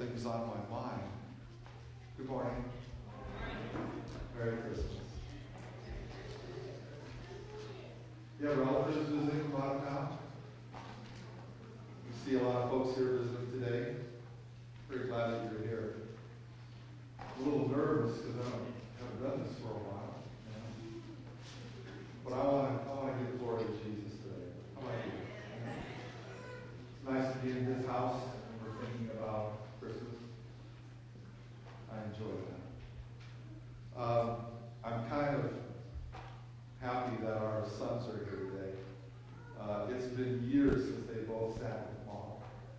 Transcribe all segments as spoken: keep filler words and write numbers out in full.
things on my mind. Good morning. Merry Christmas. You have relatives visiting from out of town? You see a lot of folks here visiting today. Very glad that you're here. I'm a little nervous because I haven't done this for a while. You know? But I want to I want to give glory to Jesus today. How about you? It's nice to be in His house and we're thinking about Christmas. I enjoy that. Um, I'm kind of happy that our sons are here today. Uh, it's been years since they both sat with Mom.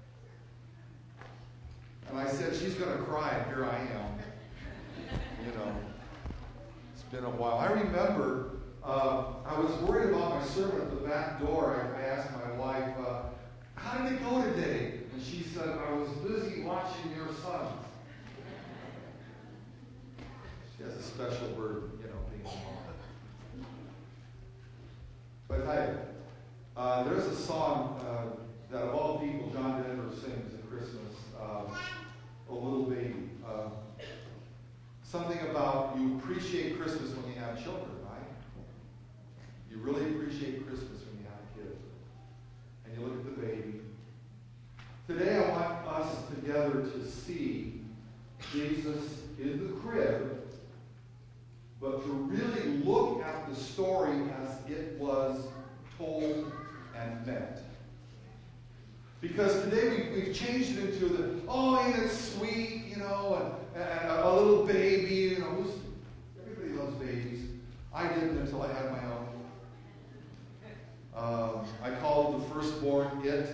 And I said, she's going to cry, and here I am. You know, it's been a while. I remember uh, I was worried about my servant at the back door. I, I asked my wife, uh, how did it go today? And she said, I was busy watching your sons. She has a special burden, you know, being a mom. But I tell you, uh, there's a song uh, that of all people John Denver sings at Christmas, uh, A Little Baby. Uh, something about you appreciate Christmas when you have children, right? You really appreciate Christmas when you have a kid. And you look at the baby. Today I want us together to see Jesus in the crib, but to really look at the story as it was told and meant. Because today we, we've changed it into the, oh, ain't it sweet, you know, and, and a, a little baby, you know, who's, everybody loves babies. I didn't until I had my own. Um, I called the firstborn It,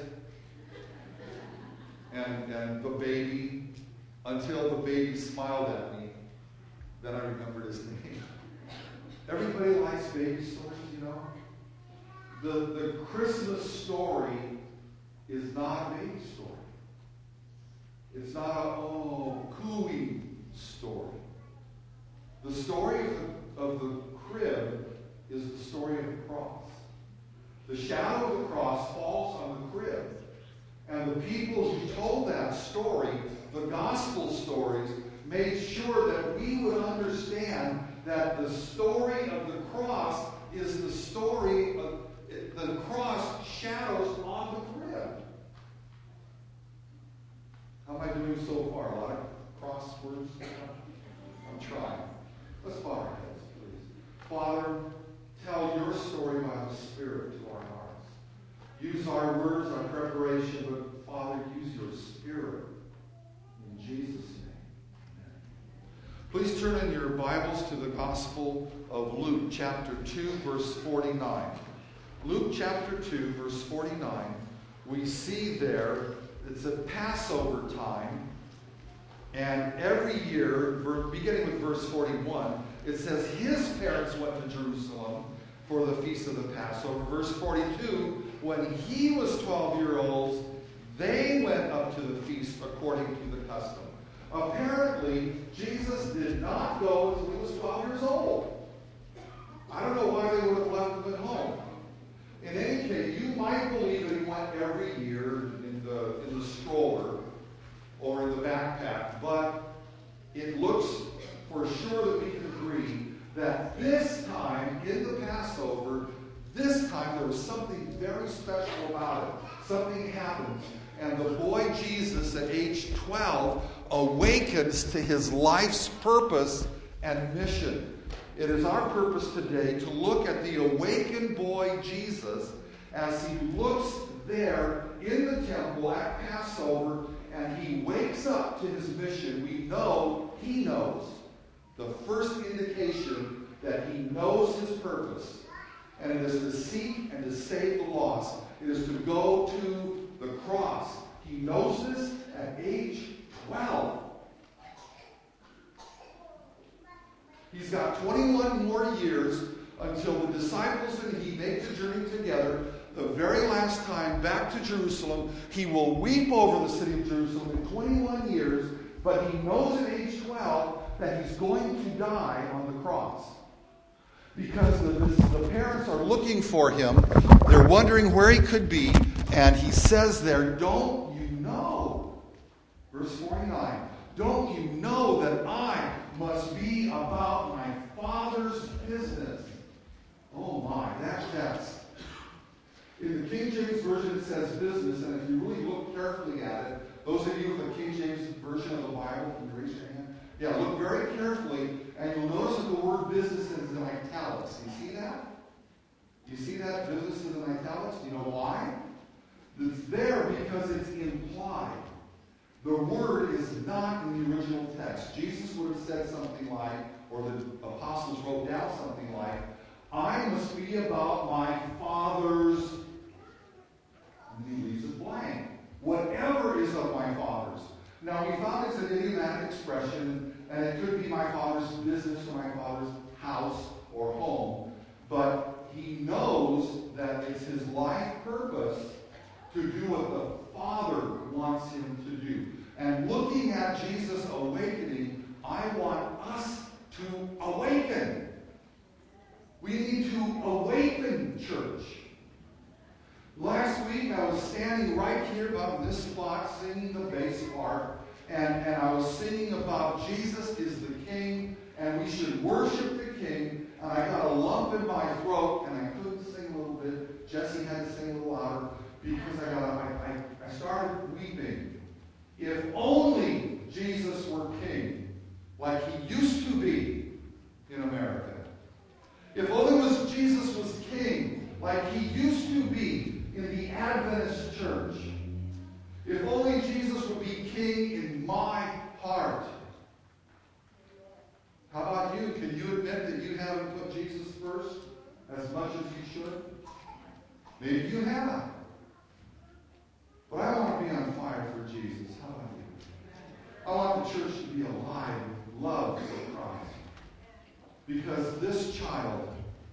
and, and the baby, until the baby smiled at me. Then I remembered his name. Everybody likes baby stories, you know. The, the Christmas story is not a baby story. It's not a, oh, cooing story. The story of the, of the crib is the story of the cross. The shadow of the cross falls on the crib. And the people who told that story, the gospel stories, made sure that we would understand that the story of the cross is the story of the cross shadows on the crib. How am I doing so far? A lot of crosswords? I'm trying. Let's bow our heads, please. Father, tell your story by the Spirit to our hearts. Use our words, our preparation, but Father, use your Spirit. In Jesus' name. Please turn in your Bibles to the Gospel of Luke, chapter two, verse forty-nine. Luke chapter two, verse forty-nine, we see there, it's a Passover time, and every year, beginning with verse forty-one, it says his parents went to Jerusalem for the feast of the Passover. Verse forty-two, when he was twelve years old, they went up to the feast according to the custom. Apparently, Jesus did not go until he was twelve years old. I don't know why they would have left him at home. In any case, you might believe that he went every year in the, in the stroller or in the backpack, but it looks for sure that we can agree that this time in the Passover, this time there was something very special about it. Something happened. And the boy Jesus at age twelve awakens to his life's purpose and mission. It is our purpose today to look at the awakened boy Jesus as he looks there in the temple at Passover and he wakes up to his mission. We know he knows. The first indication that he knows his purpose. And it is to seek and to save the lost. It is to go to the cross. He knows this at age twelve. He's got twenty-one more years until the disciples and he make the journey together. The very last time back to Jerusalem, he will weep over the city of Jerusalem in twenty-one years, but he knows at age twelve that he's going to die on the cross. Because the, the parents are looking for him. They're wondering where he could be. And he says there, don't you know Verse forty-nine. Don't you know that I must be about my Father's business? Oh my, that text. In the King James Version it says business, and if you really look carefully at it, those of you with the King James Version of the Bible, can you raise your hand? Yeah, look very carefully, and you'll notice that the word business is in italics. Do you see that? Do you see that business is in italics? Do you know why? It's there because it's implied. The word is not in the original text. Jesus would have said something like, or the apostles wrote down something like, I must be about my Father's, and he leaves it blank. Whatever is of my Father's. Now, we found it's an idiomatic expression, and it could be my Father's business or my Father's house or home, but he knows that it's his life purpose to do what the Father wants him to do. And looking at Jesus awakening, I want us to awaken. We need to awaken, church. Last week, I was standing right here about in this spot singing the bass part, and, and I was singing about Jesus is the King, and we should worship the King, and I got a lump in my throat, and I couldn't sing a little bit. Jesse had to sing a little louder, because I, got, I, I, I started weeping. If only Jesus were king, like he used to be in America. If only was Jesus was king, like he used to be in the Adventist church. If only Jesus would be king in my heart. How about you? Can you admit that you haven't put Jesus first as much as you should? Maybe you have. But I want to be on fire for Jesus. How about you? I want the church to be alive with love for Christ. Because this child,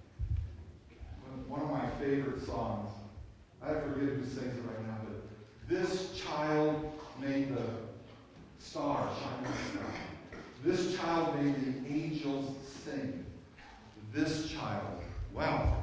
one of my favorite songs, I forget who sings it right now, but this child made the stars shine in the sky. This child made the angels sing. This child. Wow.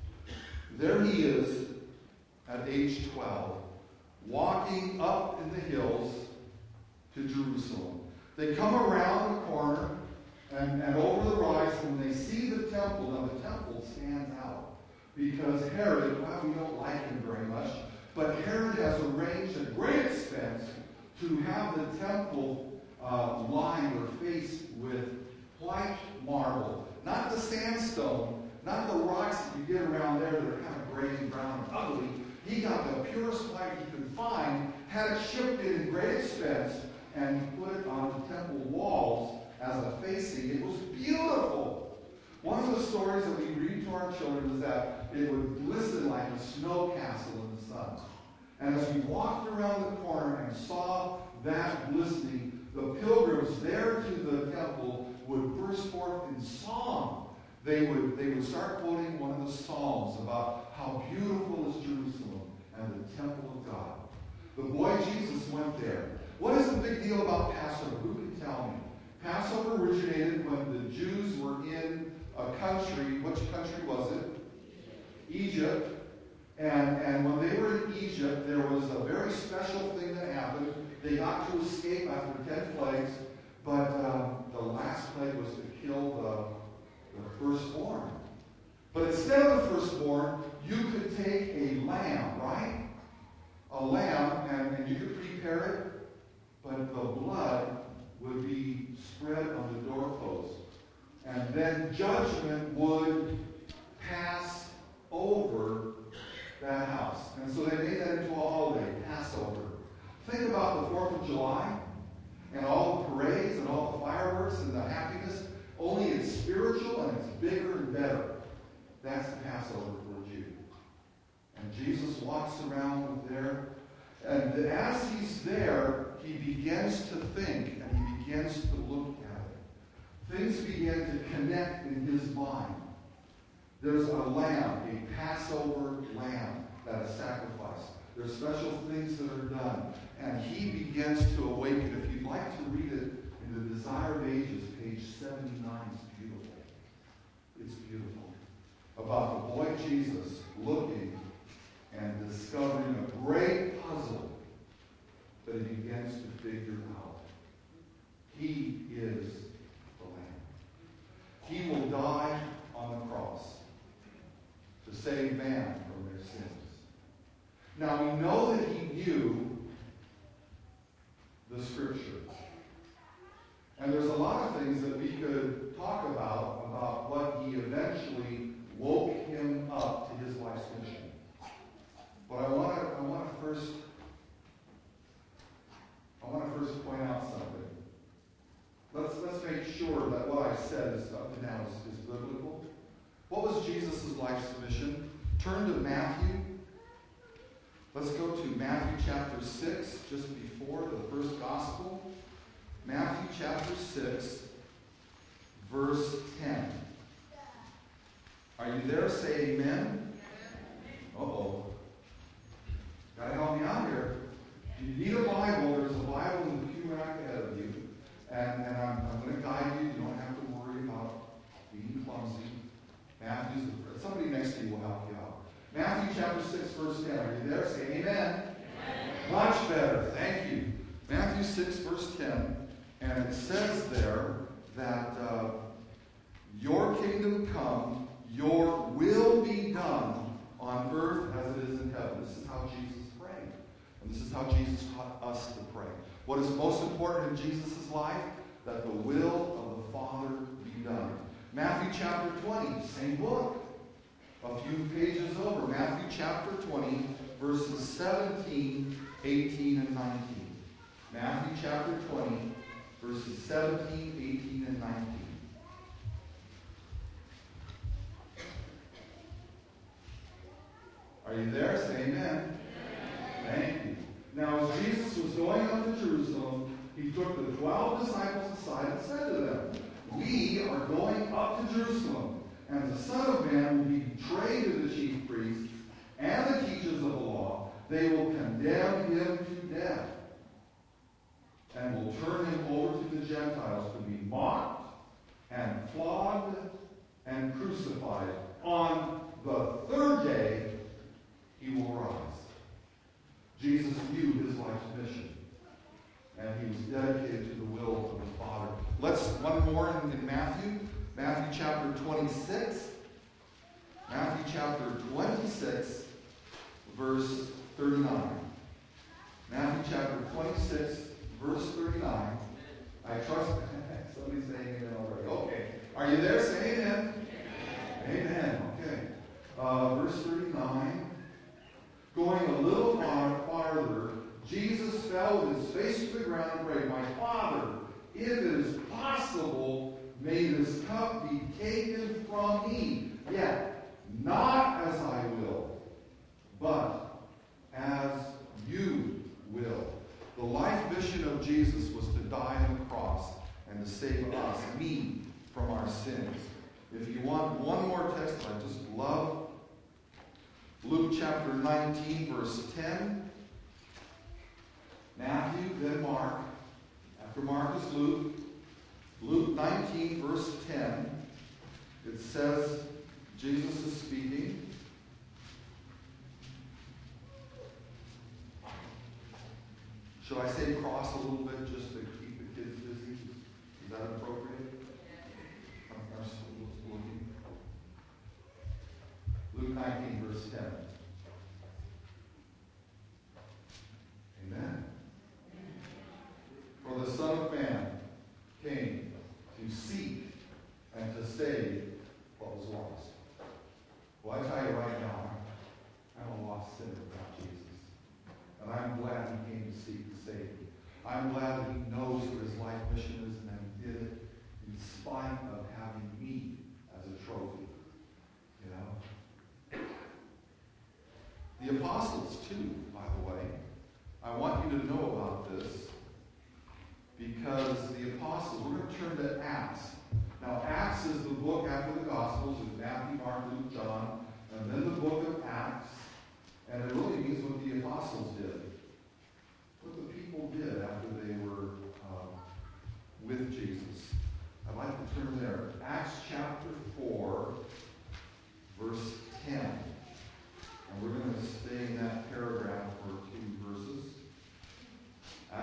There he is at age twelve. Walking up in the hills to Jerusalem. They come around the corner and, and over the rise, and when they see the temple, now the temple stands out because Herod, well, we don't like him very much, but Herod has arranged at great expense to have the temple uh, lined or faced with white marble. Not the sandstone, not the rocks that you get around there that are kind of gray and brown and ugly. He got the purest white he could find, had it shipped in at great expense, and put it on the temple walls as a facing. It was beautiful. One of the stories that we read to our children is that it would glisten like a snow castle in the sun. And as we walked around the corner and saw that glistening, the pilgrims there to the temple would burst forth in song. They would, they would start quoting one of the Psalms about how beautiful is Jerusalem and the temple of God. The boy Jesus went there. What is the big deal about Passover? Who can tell me? Passover originated when the Jews were in a country. Which country was it? Egypt. And, and when they were in Egypt, there was a very special thing that happened. They got to escape after ten plagues, but um, the last plague was to kill the, the firstborn. But instead of the firstborn, you could take a lamb, right? A lamb, and, and you could prepare it, but the blood would be spread on the doorpost. And then judgment would pass over that house. And so they made that into a holiday, Passover. Think about the fourth of July and all the parades and all the fireworks and the happiness. Only it's spiritual and it's bigger and better. That's the Passover for a Jew. And Jesus walks around there. And as he's there, he begins to think and he begins to look at it. Things begin to connect in his mind. There's a lamb, a Passover lamb that is sacrificed. There's special things that are done. And he begins to awaken. If you'd like to read it in the Desire of Ages, page seventy-nine, it's beautiful. It's beautiful. About the boy Jesus looking and discovering a great puzzle that that he begins to figure out. He is the Lamb. He will die on the cross to save man from their sins. Now we know that he knew the Scriptures. And there's a lot of things that we could talk about, about what he eventually woke him up to his life's mission. But I want to I want to first I want to first point out something. Let's let's make sure that what I said is up to now is, is biblical. What was Jesus' life's mission? Turn to Matthew. Let's go to Matthew chapter six, just before the first gospel. Matthew chapter six, verse ten. Are you there? Say amen. Uh-oh. Gotta help me out here. If you need a Bible, there's a Bible in the pew rack ahead of you. And, and I'm, I'm going to guide you. You don't have to worry about being clumsy. Matthew's the, somebody next to you will help you out. Matthew chapter six, verse ten. Are you there? Say amen. Amen. Much better. Thank you. Matthew six, verse ten. And it says there that uh, your kingdom come, your will be done on earth as it is in heaven. This is how Jesus prayed. And this is how Jesus taught us to pray. What is most important in Jesus' life? That the will of the Father be done. Matthew chapter twenty, same book. A few pages over. Matthew chapter twenty, verses seventeen, eighteen, and nineteen. Matthew chapter twenty, verses seventeen, eighteen, and nineteen. Are you there? Say amen. Thank you. Now, as Jesus was going up to Jerusalem, he took the twelve disciples aside and said to them, we are going up to Jerusalem, and the Son of Man will be betrayed to the chief priests and the teachers of the law. They will condemn him to death and will turn him over to the Gentiles to be mocked and flogged and crucified. On the third day, he will rise. Jesus knew his life's mission, and he was dedicated to the will of the Father. Let's, one more in, in Matthew. Matthew chapter twenty-six. Matthew chapter twenty-six, verse thirty-nine. Matthew chapter twenty-six, verse thirty-nine. I trust somebody's saying amen already. Okay. Are you there? Say amen. Amen. Amen. Okay. Uh, verse thirty-nine. Going a little far, farther, Jesus fell with his face to the ground and prayed, my Father, if it is possible, may this cup be taken from me. Yet, not as I will, but as you will. The life mission of Jesus was to die on the cross and to save us, me, from our sins. If you want one more text, I just love Luke chapter nineteen, verse ten. Matthew, then Mark. After Mark is Luke. Luke nineteen, verse ten. It says, Jesus is speaking. Should I say cross a little bit just to keep the kids busy? Is that appropriate? I'm, I'm still looking. Luke nineteen, verse ten. Amen. For the Son of Man came to seek and to save what was lost. Well, I tell you right now, I'm a lost sinner without Jesus. And I'm glad he came to seek to save me. I'm glad that he knows what his life mission is and that he did it in spite of having me as a trophy. You know? The apostles, too, by the way. I want you to know about this because the apostles, we're going to turn to Acts. Now, Acts is the book after the Gospels of Matthew, Mark, Luke, John, and then the book of Acts. And it really means what the apostles did. What the people did after they were um, with Jesus. I'd like to turn there. Acts chapter four, verse ten. And we're going to stay in that paragraph for two verses.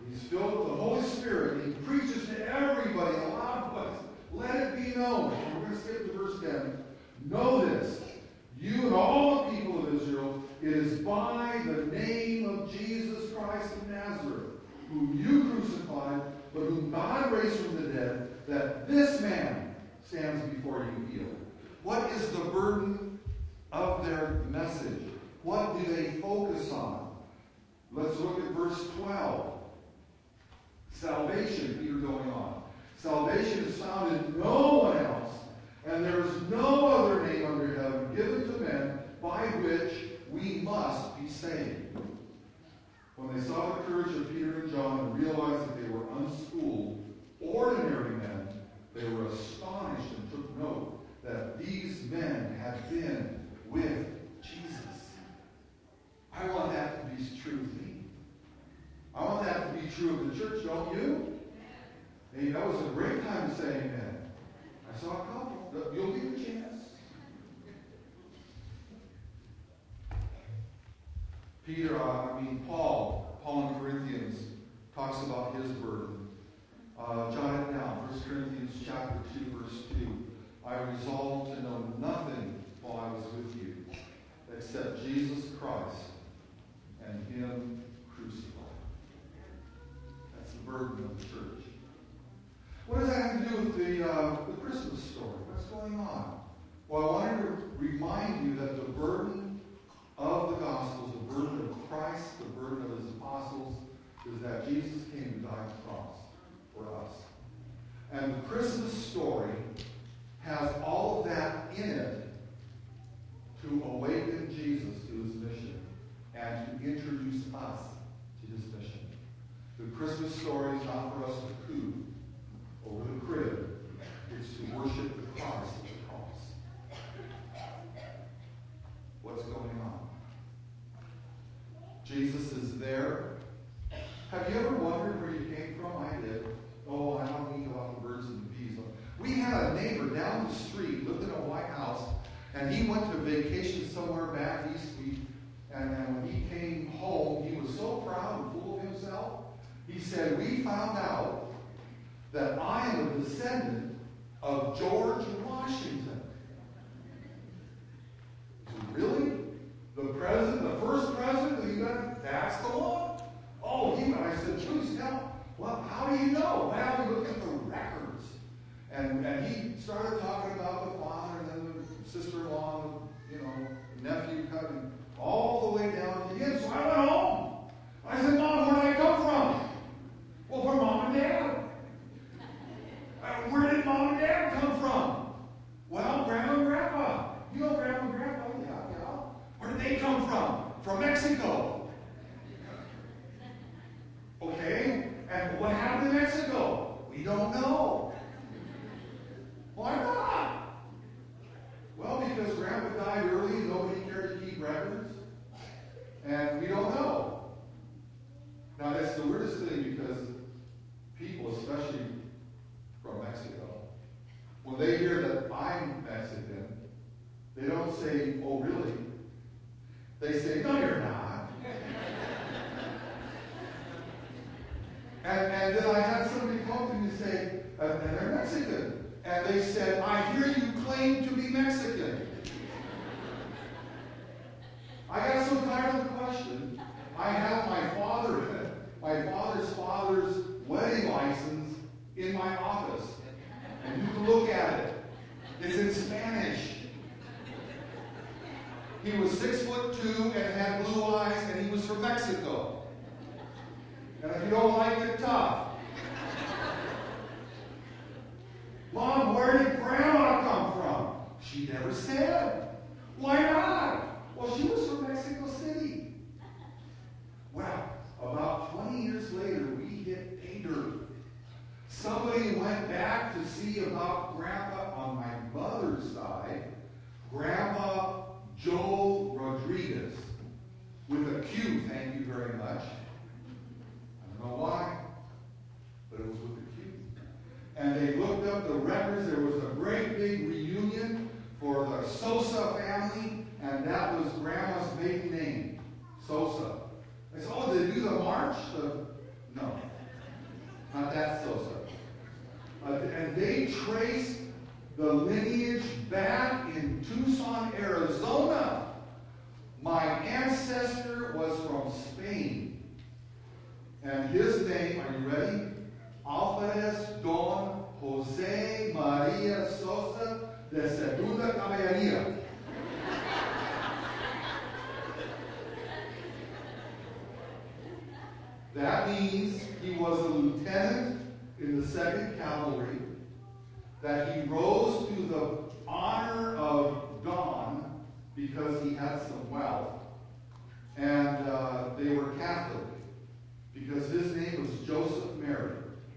He's filled with the Holy Spirit. He preaches to everybody in a loud voice. Let it be known. And we're going to skip to verse ten. Know this, you and all the people of Israel, it is by the name of Jesus Christ of Nazareth, whom you crucified, but whom God raised from the dead, that this man stands before you healed. What is the burden of their message? What do they focus on? Let's look at verse twelve. Salvation, Peter going on. Salvation is found in no one else, and there is no other name under heaven given to men by which we must be saved. When they saw the courage of Peter and John and realized that they were unschooled, ordinary men, they were astonished and took note that these men had been with Jesus. I want that to be true of me. I want that to be true of the church, don't you? Hey, that was a great time to say amen. I saw a couple. You'll get a chance. Peter, uh, I mean Paul, Paul in Corinthians talks about his burden. Uh, jot it down. First Corinthians chapter two, verse two. I resolved to know nothing while I was with you, except Jesus Christ and Him crucified. That's the burden of the church. What does that have to do with the, uh, the Christmas story? What's going on? Well, I wanted to remind you that the burden of the Gospels, the burden of Christ, the burden of His apostles, is that Jesus came to die on the cross for us. And the Christmas story has all of that in it to awaken Jesus to His mission and to introduce us to His mission. The Christmas story is not for us to coo over the crib. It's to worship the Christ at the cross. What's going on? Jesus is there. Have you ever wondered where you came from? I did. Oh, I don't think about the birds and the bees. We had a neighbor down the street, lived in a white house, and he went to vacation somewhere back east. We, and, and when he came home, he was so proud and full of himself. He said, we found out that I am a descendant of George Washington. Really? The president, the first president of the United States? That's the one? Oh, he, I said, please tell. Well, how do you know? Well, we looked at the records. And, and he started talking about the father and then the sister-in-law and the, you know, nephew coming all the way down to him. So I went home. I said, Mom, where did I come from? Well, from Mom and Dad. Uh, where did Mom and Dad come from? Well, Grandma and Grandpa. You know Grandma and Grandpa? Yeah, yeah. Where did they come from? From Mexico. Okay. And what happened in Mexico? We don't know. Why not? Well, because Grandpa died early and nobody cared to keep records. And we don't know. Now, that's the weirdest thing because people, especially from Mexico, when they hear that I'm Mexican, they don't say, oh, really? They say, no, you're not. and, and then I had somebody come to me and say, uh, and they're Mexican. And they said, I hear you claim to be Mexican. I got so tired of the question. I have my father, my father's father's wedding license in my office. And you can look at it. It's in Spanish. He was six foot two and had blue eyes, and he was from Mexico. And if you don't like it, tough. Mom, where did Grandma come from? She never said. Why not? Well, she was from Mexico City. Well, about twenty years later, we hit pay dirt. Somebody went back to see about Grandpa on my mother's side, Grandpa Joe Rodriguez, with a Q, thank you very much. I don't know why, but it was with a Q. And they looked up the records. There was a great big reunion for the Sosa family, and that was Grandma's maiden name, Sosa. They said, oh, did they do the march? The, no. that's Sosa. Uh, and they traced the lineage back in Tucson, Arizona. My ancestor was from Spain. And his name, are you ready? Alferez Don Jose Maria Sosa de Segunda Caballeria. That means he was a lieutenant in the second Cavalry, that he rose to the honor of Don because he had some wealth, and uh, they were Catholic because his name was Joseph Mary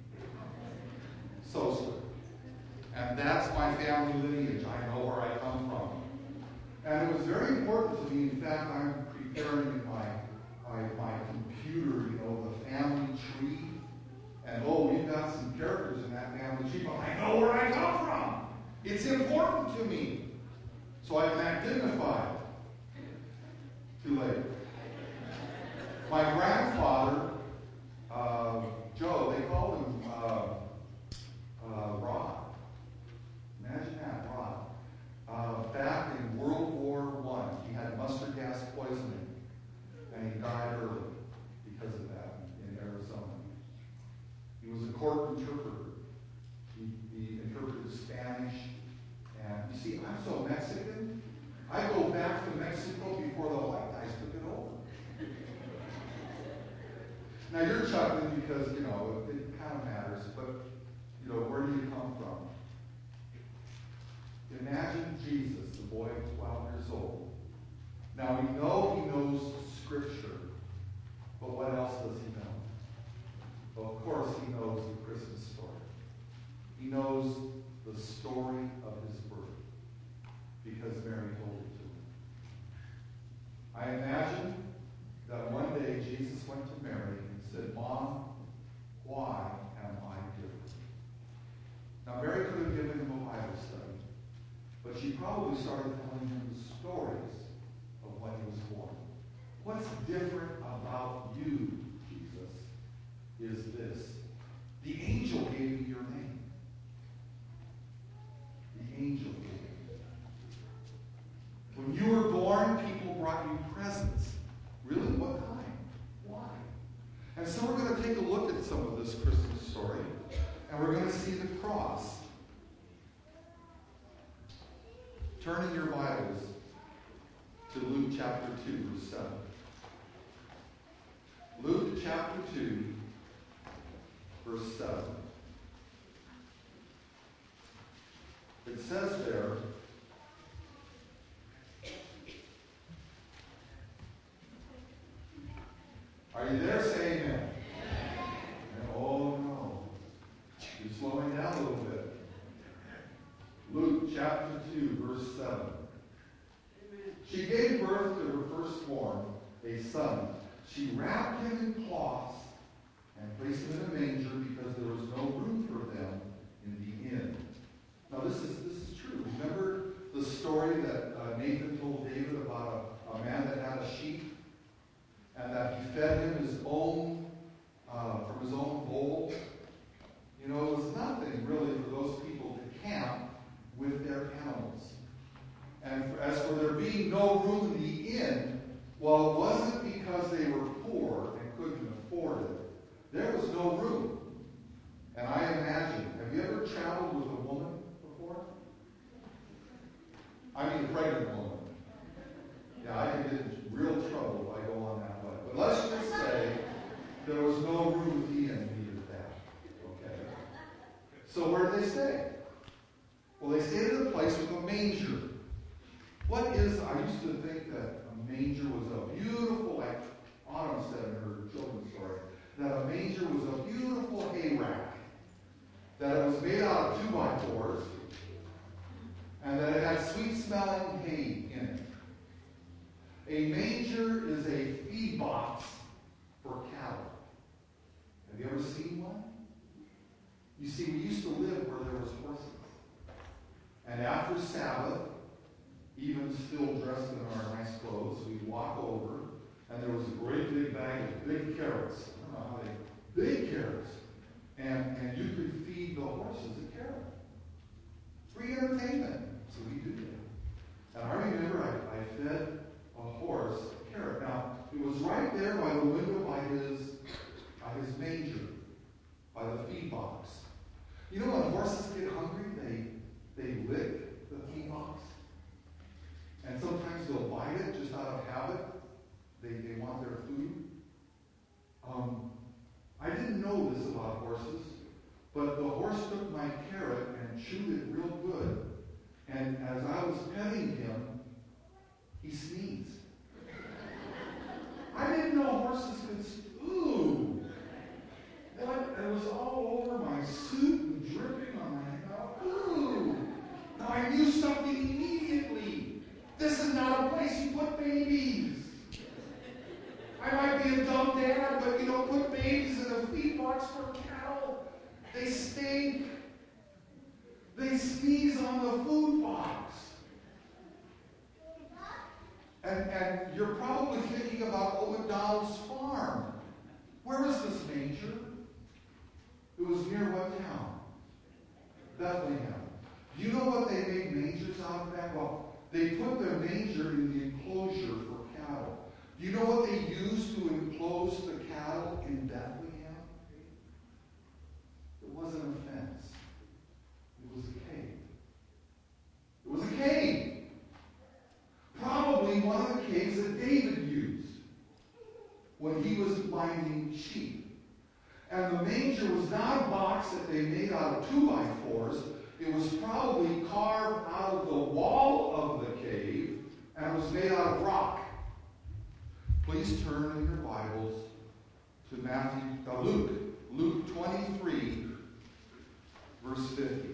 Sosa. And that's my family lineage. I know where I come from. And it was very important to me. In fact, I'm preparing my, my, my computer, you know, the family tree. And oh, we've got some characters in that family tree, but I know where I come from. It's important to me. So I can identify. Too late. My grandfather, uh, Joe, they called him uh, uh, Rod. Imagine that, Rod. Uh, back in World War One, he had mustard gas poisoning, and he died early because of that in Arizona. He was a court interpreter. He, he interpreted Spanish. And you see, I'm so Mexican. I go back to Mexico before the white guys took it over. Now you're chuckling because, you know, it, it kind of matters, but, you know, where do you come from? Imagine Jesus, the boy twelve years old. Now we know he knows Scripture, but what else does he know? Well, of course he knows the Christmas story. He knows the story of his birth because Mary told it to him. I imagine that one day Jesus went to Mary and said, Mom, why am I different? Now Mary could have given him a Bible study, but she probably started telling him the stories of when he was born. What's different about you, Jesus, is this. The angel gave me your name. The angel gave me. When you were born, people brought you presents. Really? What kind? Why? And so we're going to take a look at some of this Christmas story, and we're going to see the cross. Turn in your Bibles to Luke chapter two, verse seven. Luke chapter two, verse seven. It says there, are you there? Say amen. Amen. Oh no. You're slowing down a little bit. Luke chapter two, verse seven. Amen. She gave birth to her firstborn, a son. She wrapped him in cloths and placed him in a manger because there was no room for them in the inn. Now this is this is true. Remember the story that uh, Nathan told David about a, a man that had a sheep and that he fed him his own uh, from his own bowl? You know, it was nothing really for those people to camp with their animals. And for, as for there being no room in the inn, well, it wasn't because they were poor and couldn't afford it. There was no room. And I imagine, have you ever traveled with a woman before? I mean a pregnant woman. Yeah, I can get in real trouble if I go on that way. But let's just say there was no room at the inn needed that. Okay? So where did they stay? Well, they stayed at a place with a manger. What is, I used to think that a manger was a beautiful, like Autumn said in her children's story, that a manger was a beautiful hay rack, that it was made out of two by fours, and that it had sweet-smelling hay in it. A manger is a feed box for cattle. Have you ever seen one? You see, we used to live where there was horses. And after Sabbath, even still dressed in our nice clothes, we'd walk over, and there was a great big bag of big carrots. I don't know how they, big carrots. And, horses at Carroll. Free entertainment. So we do that. And I remember I, I fed a horse a carrot. Now, it was right there by the window by his, by his manger, by the feed box. You know when horses get hungry, they, they lick the feed box? And sometimes they'll bite it just out of habit. They, they want their food. Um, I didn't know this about horses, but the horse took my carrot and chewed it real good. And as I was petting him, he sneezed. I didn't know horses could sneeze. Ooh! What? It was all over my suit and dripping on my head. Ooh! Now I knew something immediately. This is not a place you put babies. I might be a dumb dad, but you don't put babies in a feed box for cattle. They stink. They sneeze on the food box. And, and you're probably thinking about Old MacDonald's farm. Where is this manger? It was near what town? Bethlehem. Do you know what they made mangers out of that? Well, they put their manger in the enclosure for cattle. Do you know what they used to enclose the cattle in Bethlehem? It wasn't a fence. It was a cave. It was a cave. Probably one of the caves that David used when he was minding sheep. And the manger was not a box that they made out of two by fours. It was probably carved out of the wall of the cave, and it was made out of rock. Please turn in your Bibles to Matthew, uh, Luke, Luke twenty-three, verse fifty.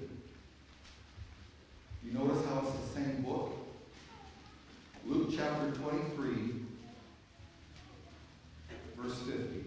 You notice how it's the same book? Luke chapter twenty-three, verse fifty.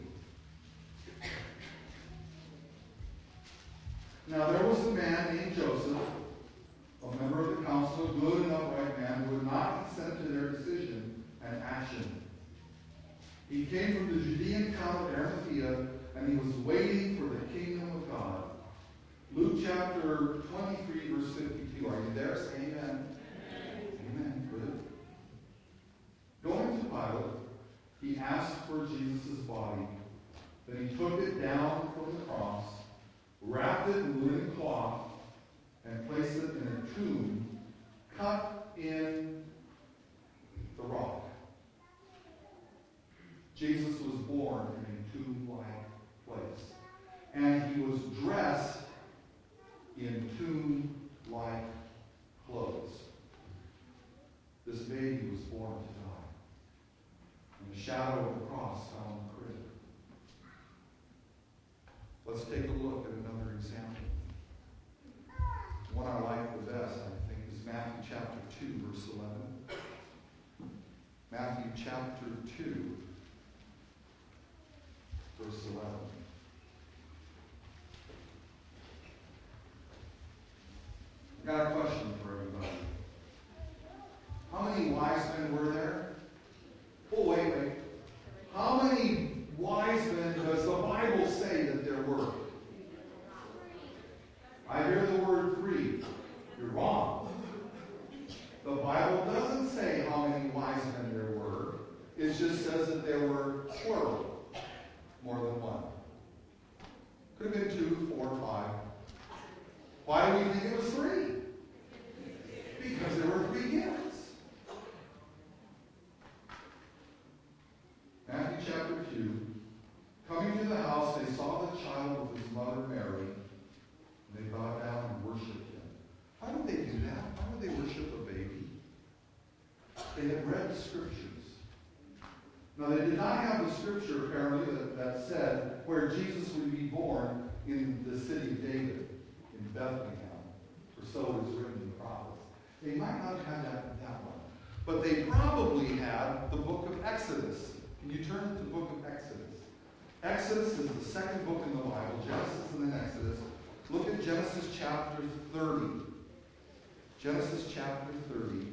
Now there was a man named Joseph, a member of the council, a good and upright man, who would not consent to their decision and action. He came from the Judean town of Arimathea, and he was waiting for the kingdom of God. Luke chapter twenty-three, verse fifty-two. Are you there? Say amen. Amen. Good. Going to Pilate, he asked for Jesus' body. Then he took it down from the cross, wrapped it in linen cloth, and placed it in a tomb cut in the rock. Jesus was born in a tomb-like place. And he was dressed in tomb-like clothes. This baby was born to die. And the shadow of the cross fell on the crib. Let's take a look at another example. The one I like the best, I think, is Matthew chapter two, verse eleven. Matthew chapter two, verse eleven. I've got a question for everybody. How many wise men were there? Oh, wait, wait. How many wise men does the Bible say that there were? I hear the word three. You're wrong. The Bible doesn't say how many wise men there were. It just says that there were plural, more than one. Could have been two, four, five. Why do we think it was three? Because there were three gifts. Matthew chapter two. Coming to the house, they saw the child with his mother Mary, and they bowed down and worshipped him. How did they do that? Why would they worship a baby? They had read the scriptures. Now, they did not have the scripture, apparently, that, that said where Jesus would be born in the city of David, in Bethlehem, for so it is written in the prophets. They might not have had that, that one. But they probably had the book of Exodus. Can you turn to the book of Exodus? Exodus is the second book in the Bible, Genesis and then Exodus. Look at Genesis chapter thirty. Genesis chapter thirty.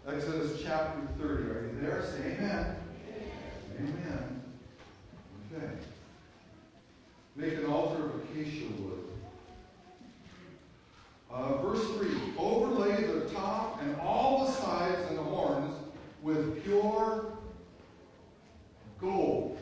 Exodus chapter thirty. Are you there? Say amen. Amen. Okay. Make an altar of acacia wood. Uh, verse three. Overlay the top and all the sides and the horns with pure gold.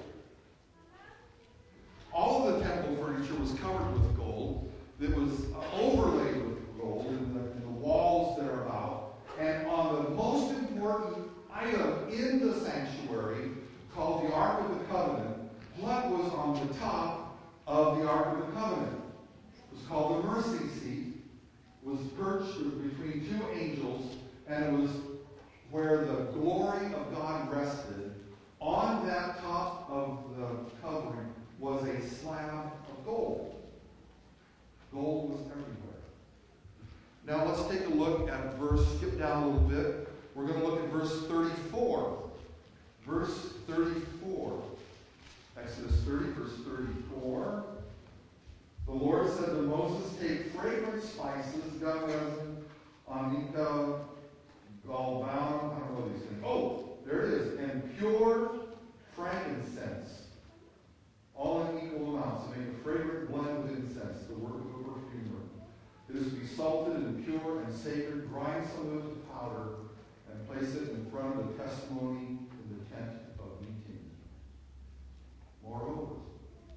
All of the temple furniture was covered with gold. It was uh, overlaid with gold in the, in the walls thereabout. And on the most important item in the sanctuary, called the Ark of the Covenant, what was on the top of the Ark of the Covenant? It was called the mercy seat. It was perched between two angels, and it was where the glory of God rested. On that top of the covering was a slab of gold. Gold was everywhere. Now let's take a look at verse, skip down a little bit. We're going to look at verse thirty-four. Verse thirty-four. Exodus thirty, verse thirty-four. The Lord said to Moses, take fragrant spices, gavazin, anika, galbanum, I don't know these things. Oh, there it is. And pure frankincense, all in equal amounts, to make a fragrant blend with incense, the work of a perfumer. It is to be salted and pure and sacred. Grind some of it to powder and place it in front of the testimony in the tent of meeting. Moreover,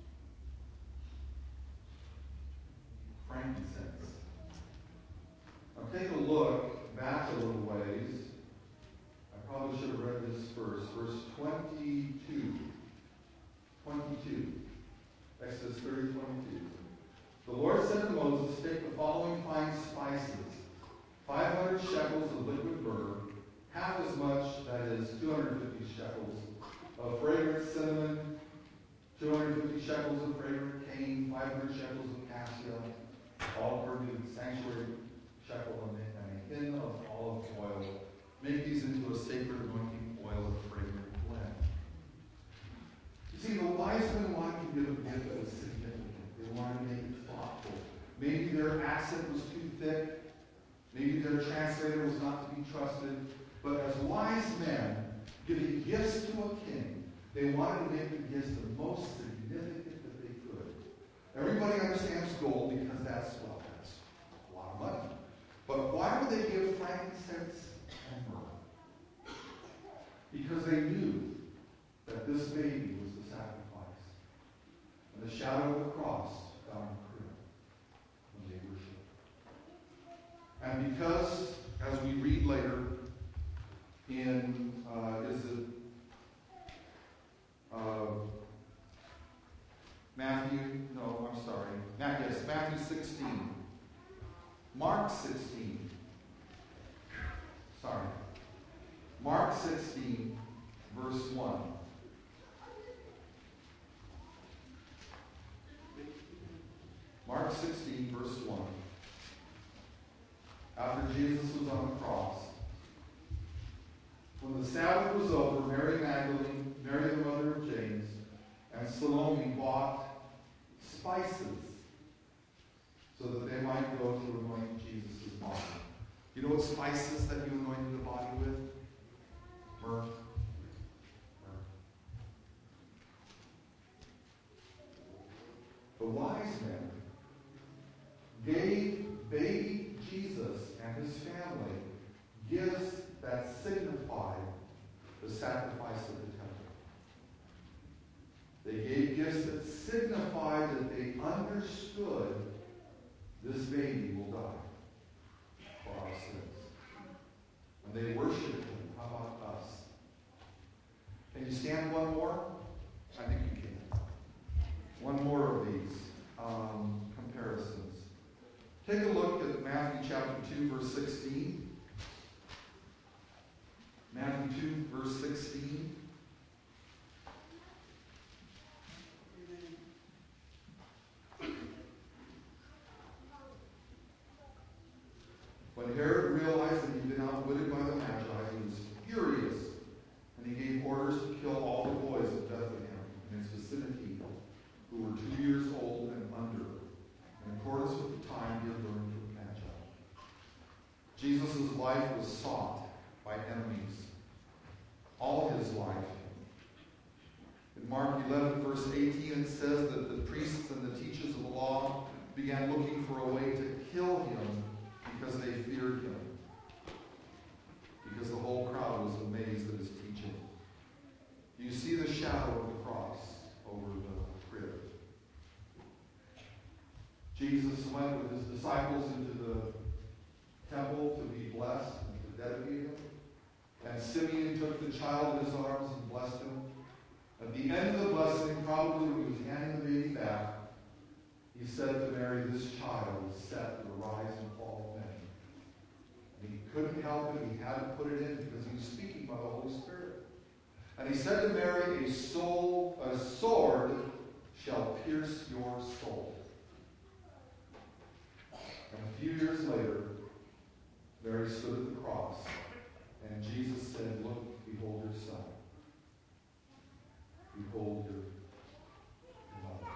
frankincense. Now take a look back a little ways. I probably should have read this first. Verse twenty-two. twenty-two. Exodus thirty, twenty-two. The Lord said to Moses, take the following fine spices, five hundred shekels of liquid myrrh, half as much, that is, two hundred fifty shekels of fragrant cinnamon, two hundred fifty shekels of fragrant cane, five hundred shekels of cassia, all for the sanctuary shekel, and a hin of olive oil. Make these into a sacred anointing oil of fragrant blend. You see, the wise men wanted to give a gift that was significant. They wanted to make it thoughtful. Maybe their accent was too thick. Maybe their translator was not to be trusted. But as wise men giving gifts to a king, they wanted to make the gifts the most significant that they could. Everybody understands gold because that's, well, that's a lot of money. But why would they give frankincense and myrrh? Because they knew that this baby was the sacrifice. And the shadow of the cross got on the crib when they worshiped. And because, as we read later in, uh, is it uh, Matthew, no, I'm sorry. Not, yes, Matthew sixteen. Mark sixteen. Sorry. Mark sixteen, verse one. Mark sixteen, verse one. After Jesus was on the cross, when the Sabbath was over, Mary Magdalene, Mary the mother of James, and Salome bought spices so that they might go to anoint Jesus' body. You know what spices that you anointed the body with? Myrrh. Myrrh. The wise men gave baby Jesus and his family gifts that signified the sacrifice of the temple. They gave gifts that signified that they understood this baby will die for our sins. And they worshiped him. How about us? Can you stand one more? I think you can. One more of these um, comparisons. Take a look at Matthew chapter two, verse sixteen. Matthew two, verse sixteen. When Herod realized that he'd been outwitted by the Magi, he was furious his life. In Mark eleven, verse eighteen, it says that the priests and the teachers of the law began looking for a way to kill him because they feared him. Because the whole crowd was amazed at his teaching. You see the shadow of the cross over the crib. Jesus went with his disciples into the temple to be blessed and to dedicate him. And Simeon took the child in his arms and blessed him. At the end of the blessing, probably when he was handing the baby back, he said to Mary, "This child is set for the rise and fall of many." And he couldn't help it. He had to put it in because he was speaking by the Holy Spirit. And he said to Mary, "A soul, a sword shall pierce your soul." And a few years later, Mary stood at the cross, and Jesus said, "Look, behold your son. Behold your mother."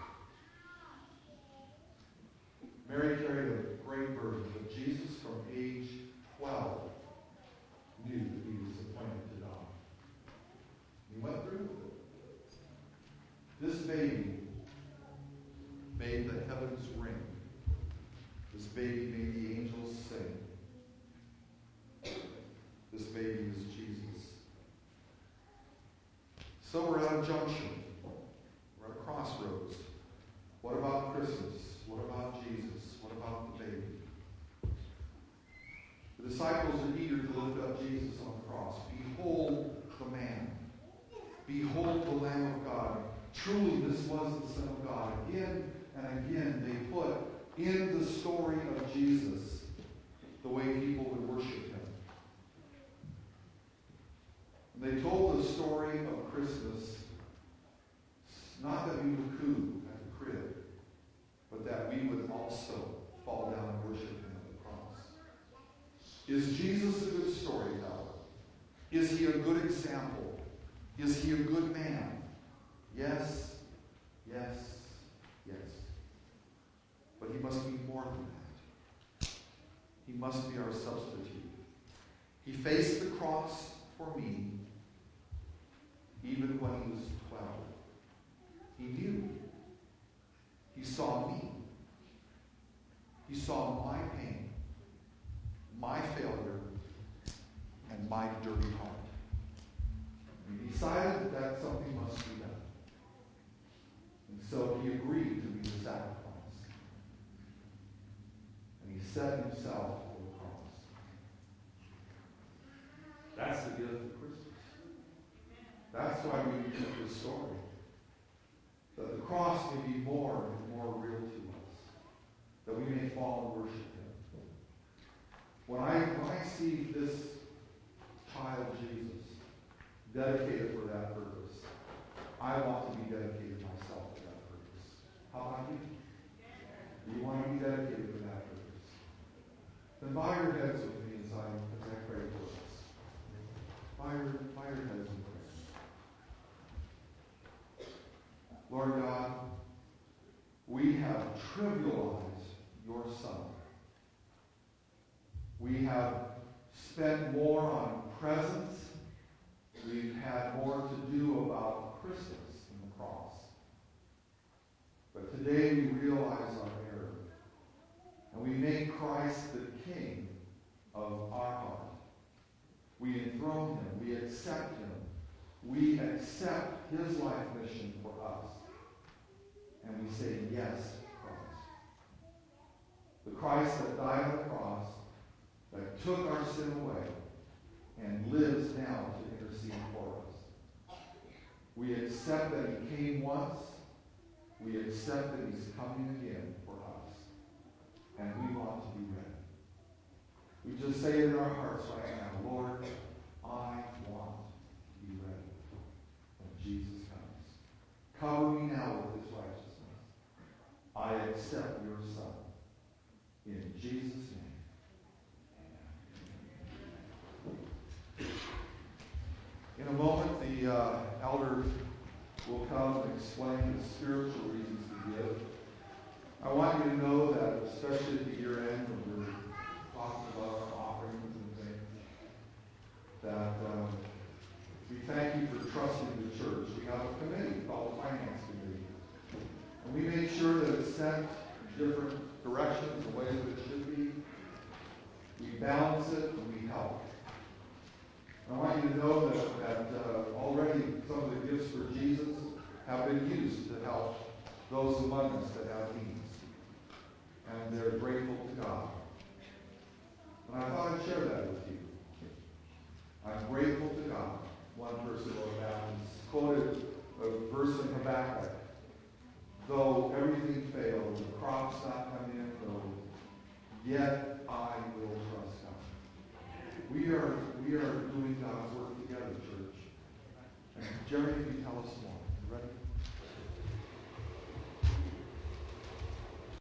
Mary carried a great burden, but Jesus from age twelve knew that he was appointed to die. He went through with it. This baby made the heavens ring. This baby made the angels sing. This baby is Jesus. So we're at a junction. We're at a crossroads. What about Christmas? What about Jesus? What about the baby? The disciples are eager to lift up Jesus on the cross. Behold the man. Behold the Lamb of God. Truly, this was the Son of God. Again and again, they put in the story of Jesus the way people would worship him. And they told the story of Christmas, not that we would coo at the crib, but that we would also fall down and worship him at the cross. Is Jesus a good storyteller? Is he a good example? Is he a good man? Yes, yes, yes. But he must be more than that. He must be our substitute. He faced the cross for me even when he was twelve. He knew. He saw me. He saw my pain, my failure, and my dirty heart. He decided that something must be done. And so he agreed to be the sacrifice. And he set himself on the cross. That's the gift of Christmas. That's why we read this story. That the cross may be more and more real to us. That we may fall and worship him. When I, when I see this child Jesus dedicated for that purpose, I want to be dedicated myself to that purpose. How about you? Do you want to be dedicated for that purpose? Then bow your heads with me as I, as I pray for us. Bow your, bow your heads in prayer. Lord God, we have trivialized your Son. We have spent more on presents. We've had more to do about Christmas than the cross. But today we realize our error. And we make Christ the King of our heart. We enthrone him. We accept him. We accept his life mission for us. And we say, yes, Christ. The Christ that died on the cross, that took our sin away, and lives now to intercede for us. We accept that he came once. We accept that he's coming again for us. And we want to be ready. We just say it in our hearts right now, Lord, I want to be ready when Jesus comes. Cover me now with his righteousness. I accept your Son. In Jesus' name. Amen. In a moment, the uh, elder will come and explain the spiritual reasons to give. I want you to know that, especially at the year end, when we're talking about our offerings and things, that um, We thank you for trusting the church. We have a committee called the Finance Committee. And we make sure that it's sent different directions, the way that it should be. We balance it and we help. I want you to know that, that uh, already some of the gifts for Jesus have been used to help those among us that have needs. And they're grateful to God. And I thought I'd share that with you. I'm grateful to God. One person wrote that and quoted a verse in Habakkuk. Though everything failed, the crops not come in, though, yet I will trust God. We are, we are doing God's work together, church. And Jerry, can you tell us more? You ready?